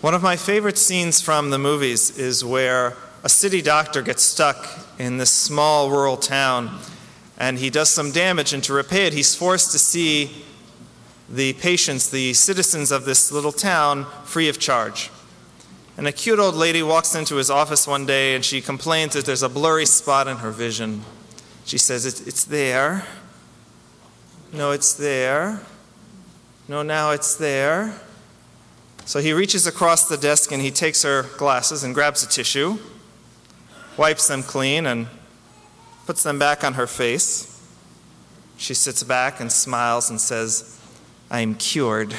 One of my favorite scenes from the movies is where a city doctor gets stuck in this small rural town and he does some damage, and to repair it, he's forced to see the patients, the citizens of this little town, free of charge. And a cute old lady walks into his office one day and she complains that there's a blurry spot in her vision. She says, it's there. No, it's there. No, now it's there. So he reaches across the desk and he takes her glasses and grabs a tissue, wipes them clean, and puts them back on her face. She sits back and smiles and says, I'm cured.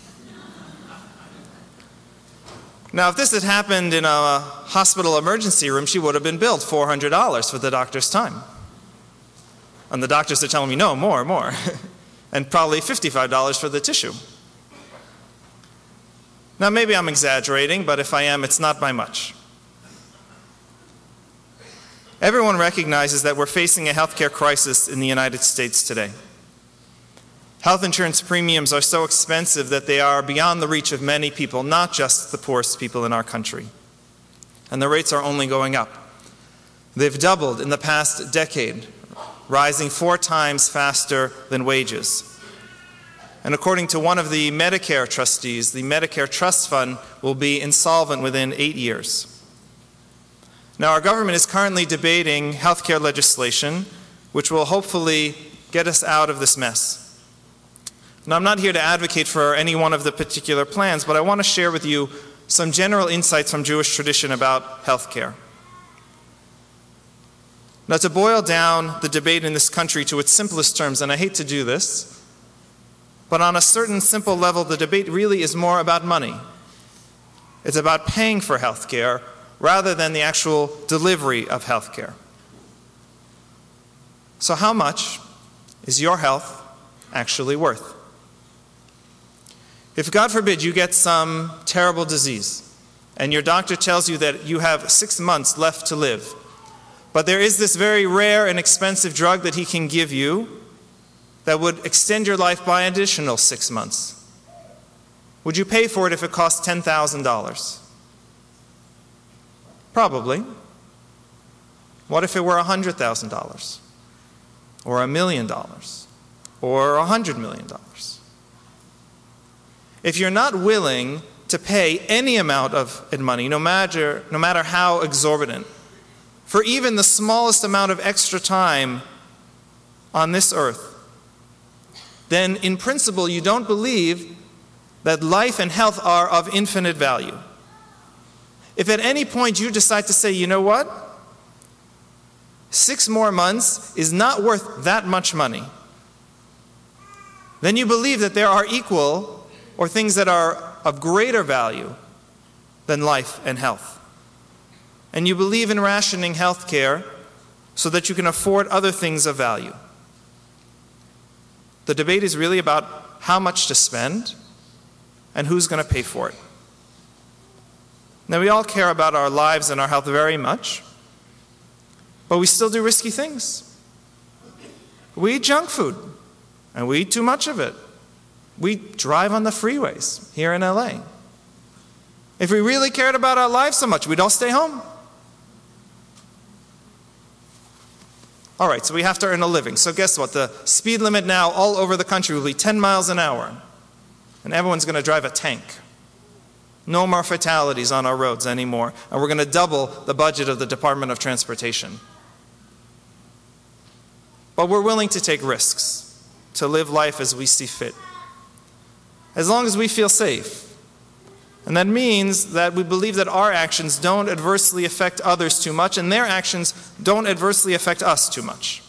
Now, if this had happened in a hospital emergency room, she would have been billed $400 for the doctor's time. And the doctors are telling me, no, more. And probably $55 for the tissue. Now, maybe I'm exaggerating, but if I am, it's not by much. Everyone recognizes that we're facing a healthcare crisis in the United States today. Health insurance premiums are so expensive that they are beyond the reach of many people, not just the poorest people in our country. And the rates are only going up. They've doubled in the past decade, rising 4 times faster than wages. And according to one of the Medicare trustees, the Medicare Trust Fund will be insolvent within 8 years. Now, our government is currently debating healthcare legislation, which will hopefully get us out of this mess. Now, I'm not here to advocate for any one of the particular plans, but I want to share with you some general insights from Jewish tradition about healthcare. Now, to boil down the debate in this country to its simplest terms, and I hate to do this, but on a certain simple level, the debate really is more about money. It's about paying for healthcare rather than the actual delivery of healthcare. So how much is your health actually worth? If, God forbid, you get some terrible disease and your doctor tells you that you have 6 months left to live, but there is this very rare and expensive drug that he can give you that would extend your life by an additional 6 months, would you pay for it if it cost $10,000? Probably. What if it were $100,000? Or $1 million? Or $100 million? If you're not willing to pay any amount of money, no matter how exorbitant, for even the smallest amount of extra time on this earth, then in principle you don't believe that life and health are of infinite value. If at any point you decide to say, you know what, 6 more months is not worth that much money, then you believe that there are equal or things that are of greater value than life and health. And you believe in rationing health care so that you can afford other things of value. The debate is really about how much to spend and who's going to pay for it. Now, we all care about our lives and our health very much, but we still do risky things. We eat junk food, and we eat too much of it. We drive on the freeways here in LA. If we really cared about our lives so much, we'd all stay home. All right, so we have to earn a living. So guess what? The speed limit now all over the country will be 10 miles an hour, and everyone's going to drive a tank. No more fatalities on our roads anymore. And we're going to double the budget of the Department of Transportation. But we're willing to take risks, to live life as we see fit, as long as we feel safe. And that means that we believe that our actions don't adversely affect others too much, and their actions don't adversely affect us too much.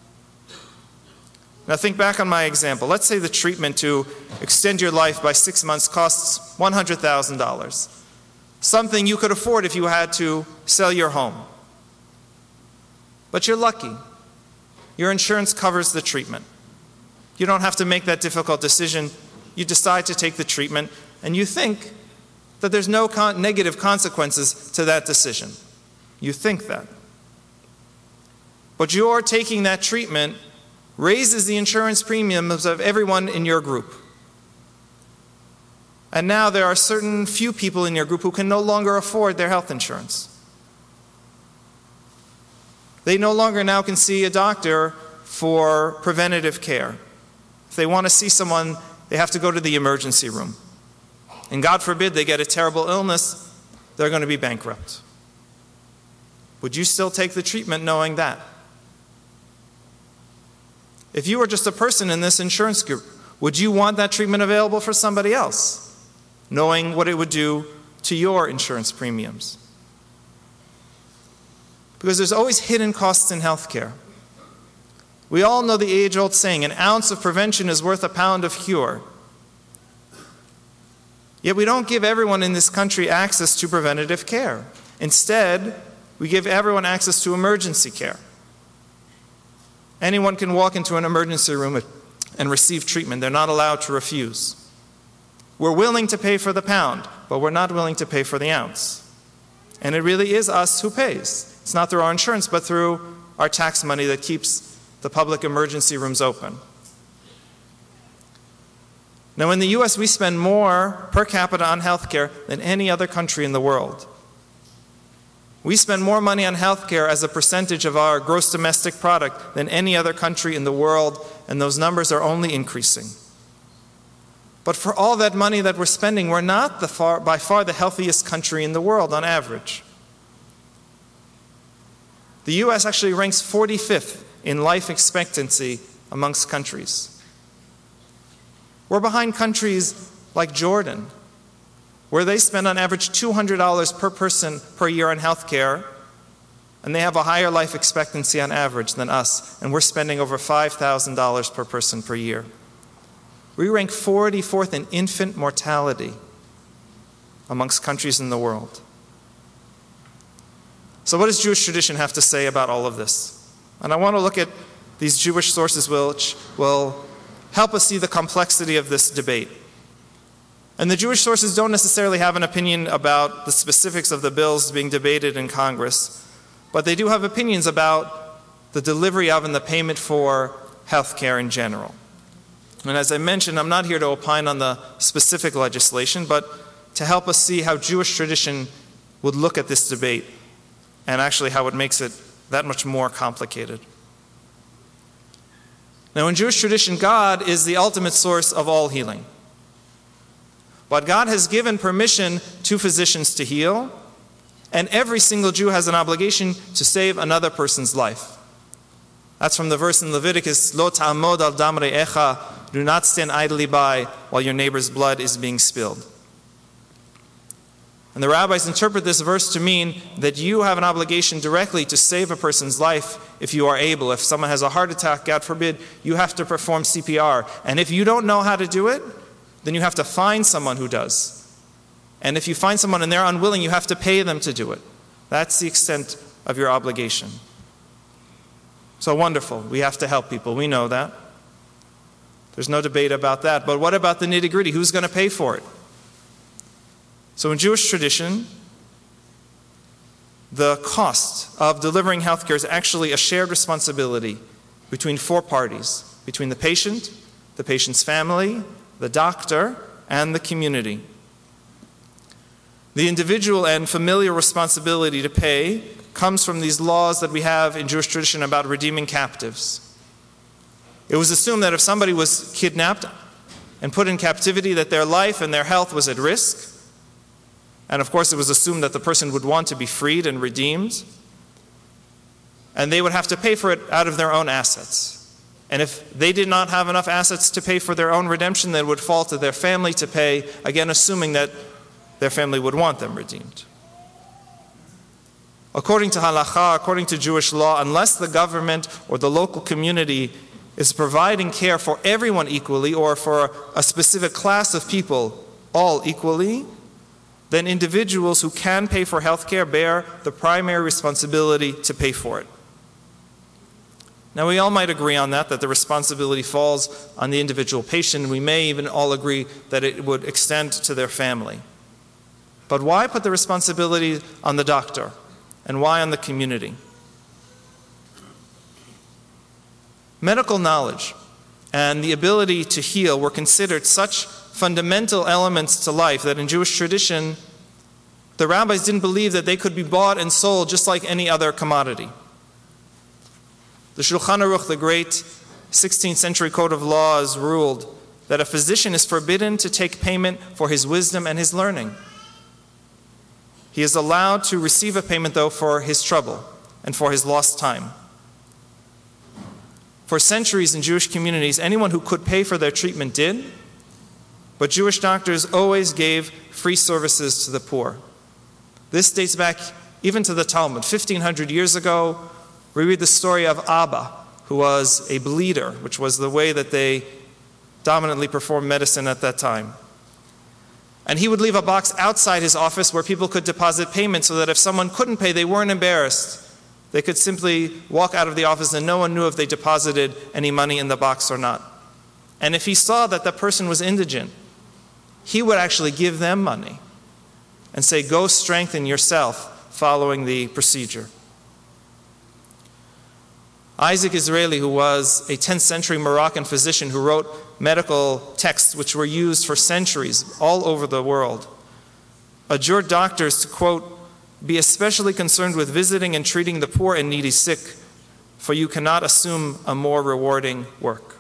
Now think back on my example. Let's say the treatment to extend your life by 6 months costs $100,000. Something you could afford if you had to sell your home. But you're lucky. Your insurance covers the treatment. You don't have to make that difficult decision. You decide to take the treatment, and you think that there's no negative consequences to that decision. You think that. But your taking that treatment raises the insurance premiums of everyone in your group. And now there are certain few people in your group who can no longer afford their health insurance. They no longer now can see a doctor for preventative care. If they want to see someone, they have to go to the emergency room. And God forbid they get a terrible illness, they're going to be bankrupt. Would you still take the treatment knowing that? If you were just a person in this insurance group, would you want that treatment available for somebody else, knowing what it would do to your insurance premiums? Because there's always hidden costs in healthcare. We all know the age-old saying, an ounce of prevention is worth a pound of cure. Yet we don't give everyone in this country access to preventative care. Instead, we give everyone access to emergency care. Anyone can walk into an emergency room and receive treatment. They're not allowed to refuse. We're willing to pay for the pound, but we're not willing to pay for the ounce. And it really is us who pays. It's not through our insurance, but through our tax money that keeps the public emergency rooms open. Now, in the U.S., we spend more per capita on healthcare than any other country in the world. We spend more money on healthcare as a percentage of our gross domestic product than any other country in the world, and those numbers are only increasing. But for all that money that we're spending, we're not by far the healthiest country in the world on average. The U.S. actually ranks 45th in life expectancy amongst countries. We're behind countries like Jordan, where they spend on average $200 per person per year on health care, and they have a higher life expectancy on average than us, and we're spending over $5,000 per person per year. We rank 44th in infant mortality amongst countries in the world. So what does Jewish tradition have to say about all of this? And I want to look at these Jewish sources which will help us see the complexity of this debate. And the Jewish sources don't necessarily have an opinion about the specifics of the bills being debated in Congress, but they do have opinions about the delivery of and the payment for health care in general. And as I mentioned, I'm not here to opine on the specific legislation, but to help us see how Jewish tradition would look at this debate and actually how it makes it that much more complicated. Now, in Jewish tradition, God is the ultimate source of all healing. But God has given permission to physicians to heal, and every single Jew has an obligation to save another person's life. That's from the verse in Leviticus, Lo ta'amod al dam re'echa, do not stand idly by while your neighbor's blood is being spilled. And the rabbis interpret this verse to mean that you have an obligation directly to save a person's life if you are able. If someone has a heart attack, God forbid, you have to perform CPR. And if you don't know how to do it, then you have to find someone who does. And if you find someone and they're unwilling, you have to pay them to do it. That's the extent of your obligation. So wonderful. We have to help people. We know that. There's no debate about that. But what about the nitty-gritty? Who's going to pay for it? So in Jewish tradition, the cost of delivering health care is actually a shared responsibility between four parties, between the patient, the patient's family, the doctor, and the community. The individual and familial responsibility to pay comes from these laws that we have in Jewish tradition about redeeming captives. It was assumed that if somebody was kidnapped and put in captivity, that their life and their health was at risk. And of course, it was assumed that the person would want to be freed and redeemed. And they would have to pay for it out of their own assets. And if they did not have enough assets to pay for their own redemption, then it would fall to their family to pay, again assuming that their family would want them redeemed. According to halakha, according to Jewish law, unless the government or the local community is providing care for everyone equally or for a specific class of people all equally, then individuals who can pay for health care bear the primary responsibility to pay for it. Now, we all might agree on that the responsibility falls on the individual patient. We may even all agree that it would extend to their family. But why put the responsibility on the doctor? And why on the community? Medical knowledge and the ability to heal were considered such fundamental elements to life that in Jewish tradition, the rabbis didn't believe that they could be bought and sold just like any other commodity. The Shulchan Aruch, the great 16th century code of laws, ruled that a physician is forbidden to take payment for his wisdom and his learning. He is allowed to receive a payment, though, for his trouble and for his lost time. For centuries in Jewish communities, anyone who could pay for their treatment did, but Jewish doctors always gave free services to the poor. This dates back even to the Talmud. 1,500 years ago, we read the story of Abba, who was a bleeder, which was the way that they dominantly performed medicine at that time. And he would leave a box outside his office where people could deposit payment so that if someone couldn't pay, they weren't embarrassed. They could simply walk out of the office and no one knew if they deposited any money in the box or not. And if he saw that the person was indigent, he would actually give them money and say, go strengthen yourself following the procedure. Isaac Israeli, who was a 10th century Moroccan physician who wrote medical texts which were used for centuries all over the world, adjured doctors to, quote, be especially concerned with visiting and treating the poor and needy sick, for you cannot assume a more rewarding work.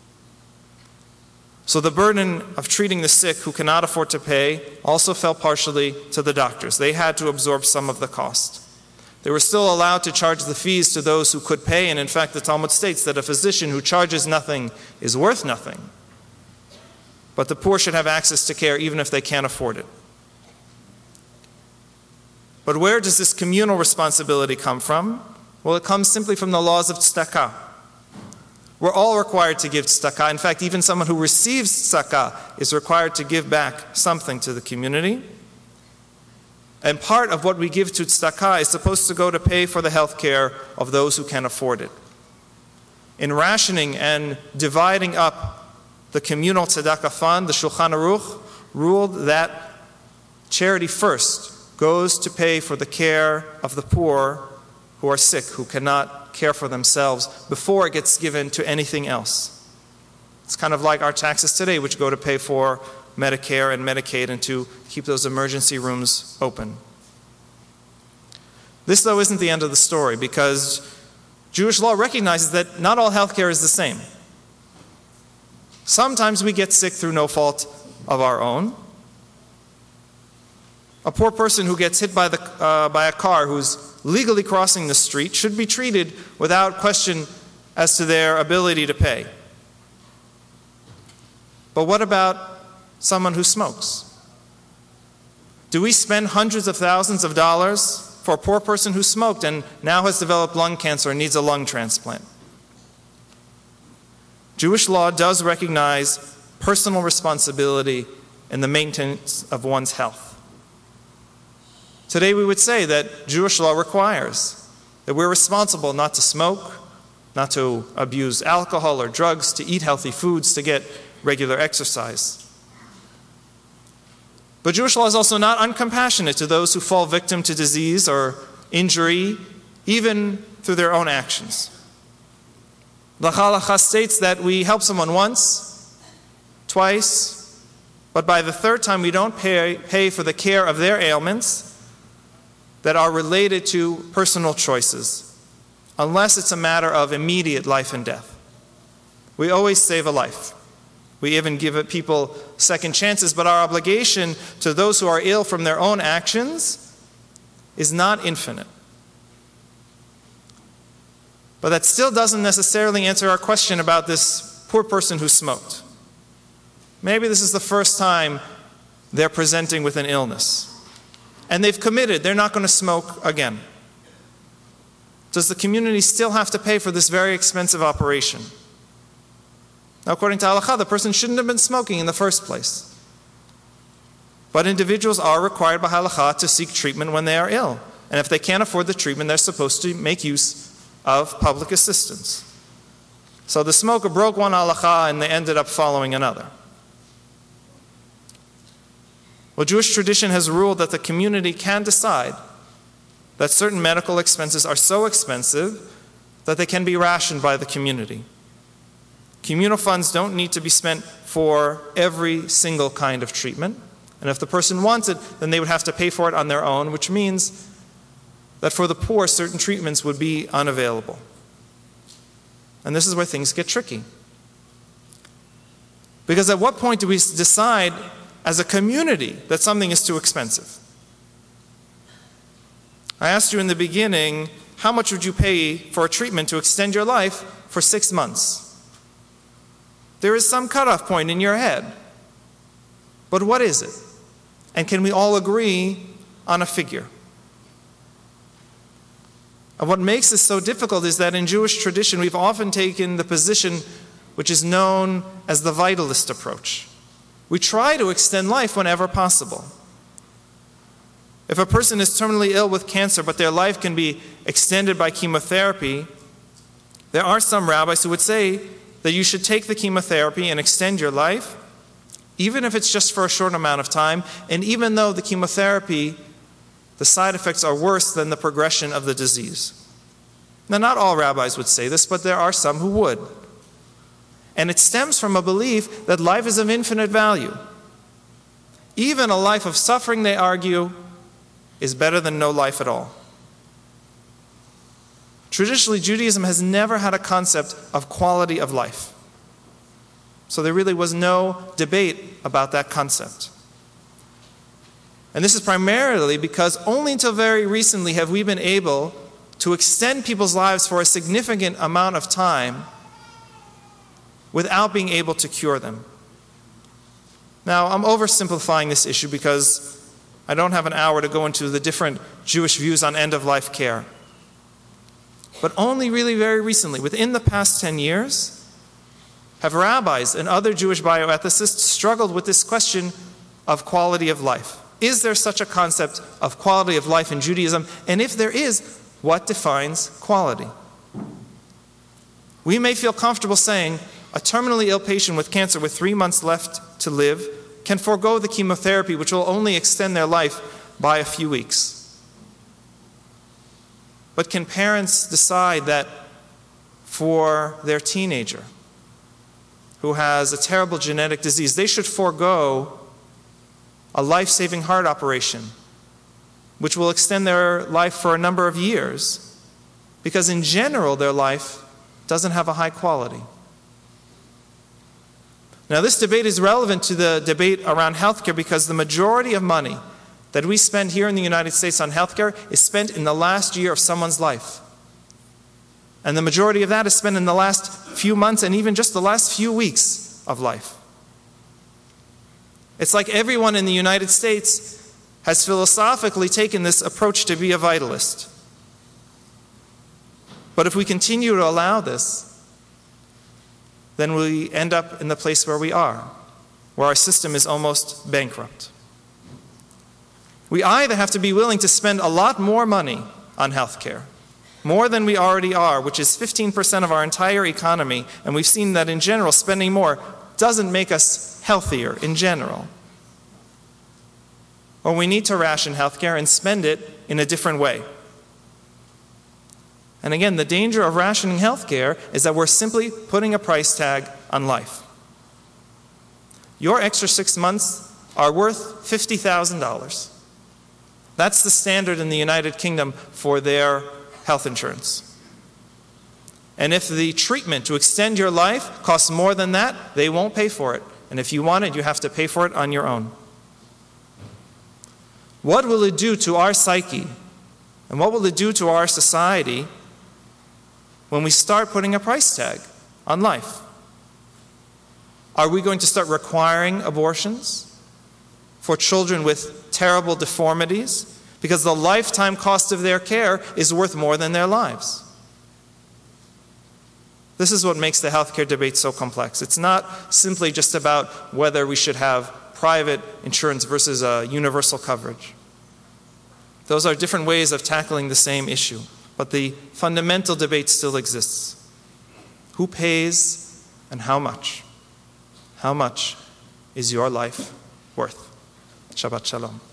So the burden of treating the sick who cannot afford to pay also fell partially to the doctors. They had to absorb some of the cost. They were still allowed to charge the fees to those who could pay, and in fact the Talmud states that a physician who charges nothing is worth nothing. But the poor should have access to care even if they can't afford it. But where does this communal responsibility come from? Well, it comes simply from the laws of tzedakah. We're all required to give tzedakah. In fact, even someone who receives tzedakah is required to give back something to the community. And part of what we give to tzedakah is supposed to go to pay for the health care of those who can afford it. In rationing and dividing up the communal tzedakah fund, the Shulchan Aruch ruled that charity first goes to pay for the care of the poor who are sick, who cannot care for themselves, before it gets given to anything else. It's kind of like our taxes today, which go to pay for Medicare and Medicaid and to keep those emergency rooms open. This, though, isn't the end of the story, because Jewish law recognizes that not all healthcare is the same. Sometimes we get sick through no fault of our own. A poor person who gets hit by a car who's legally crossing the street should be treated without question as to their ability to pay. But what about someone who smokes? Do we spend hundreds of thousands of dollars for a poor person who smoked and now has developed lung cancer and needs a lung transplant? Jewish law does recognize personal responsibility in the maintenance of one's health. Today we would say that Jewish law requires that we're responsible not to smoke, not to abuse alcohol or drugs, to eat healthy foods, to get regular exercise. But Jewish law is also not uncompassionate to those who fall victim to disease or injury, even through their own actions. The Halacha states that we help someone once, twice, but by the third time we don't pay for the care of their ailments that are related to personal choices, unless it's a matter of immediate life and death. We always save a life. We even give people second chances, but our obligation to those who are ill from their own actions is not infinite. But that still doesn't necessarily answer our question about this poor person who smoked. Maybe this is the first time they're presenting with an illness. And they've committed, they're not going to smoke again. Does the community still have to pay for this very expensive operation? Now, according to Halakha, the person shouldn't have been smoking in the first place. But individuals are required by Halakha to seek treatment when they are ill. And if they can't afford the treatment, they're supposed to make use of public assistance. So the smoker broke one Halakha and they ended up following another. Well, Jewish tradition has ruled that the community can decide that certain medical expenses are so expensive that they can be rationed by the community. Communal funds don't need to be spent for every single kind of treatment. And if the person wants it, then they would have to pay for it on their own, which means that for the poor, certain treatments would be unavailable. And this is where things get tricky. Because at what point do we decide as a community that something is too expensive? I asked you in the beginning, how much would you pay for a treatment to extend your life for 6 months? There is some cutoff point in your head. But what is it? And can we all agree on a figure? And what makes this so difficult is that in Jewish tradition, we've often taken the position which is known as the vitalist approach. We try to extend life whenever possible. If a person is terminally ill with cancer, but their life can be extended by chemotherapy, there are some rabbis who would say that you should take the chemotherapy and extend your life, even if it's just for a short amount of time, and even though the chemotherapy, the side effects are worse than the progression of the disease. Now, not all rabbis would say this, but there are some who would. And it stems from a belief that life is of infinite value. Even a life of suffering, they argue, is better than no life at all. Traditionally, Judaism has never had a concept of quality of life. So there really was no debate about that concept. And this is primarily because only until very recently have we been able to extend people's lives for a significant amount of time without being able to cure them. Now, I'm oversimplifying this issue because I don't have an hour to go into the different Jewish views on end-of-life care. But only really very recently, within the past 10 years, have rabbis and other Jewish bioethicists struggled with this question of quality of life. Is there such a concept of quality of life in Judaism? And if there is, what defines quality? We may feel comfortable saying a terminally ill patient with cancer with 3 months left to live can forego the chemotherapy, which will only extend their life by a few weeks. But can parents decide that for their teenager who has a terrible genetic disease, they should forego a life-saving heart operation, which will extend their life for a number of years, because in general their life doesn't have a high quality? Now, this debate is relevant to the debate around healthcare because the majority of money that we spend here in the United States on healthcare is spent in the last year of someone's life. And the majority of that is spent in the last few months and even just the last few weeks of life. It's like everyone in the United States has philosophically taken this approach to be a vitalist. But if we continue to allow this, then we end up in the place where we are, where our system is almost bankrupt. We either have to be willing to spend a lot more money on healthcare, more than we already are, which is 15% of our entire economy, and we've seen that in general, spending more doesn't make us healthier in general. Or we need to ration healthcare and spend it in a different way. And again, the danger of rationing healthcare is that we're simply putting a price tag on life. Your extra 6 months are worth $50,000. That's the standard in the United Kingdom for their health insurance. And if the treatment to extend your life costs more than that, they won't pay for it. And if you want it, you have to pay for it on your own. What will it do to our psyche? And what will it do to our society when we start putting a price tag on life? Are we going to start requiring abortions for children with terrible deformities because the lifetime cost of their care is worth more than their lives? This is what makes the healthcare debate so complex. It's not simply just about whether we should have private insurance versus universal coverage. Those are different ways of tackling the same issue. But the fundamental debate still exists. Who pays and how much? How much is your life worth? Shabbat Shalom.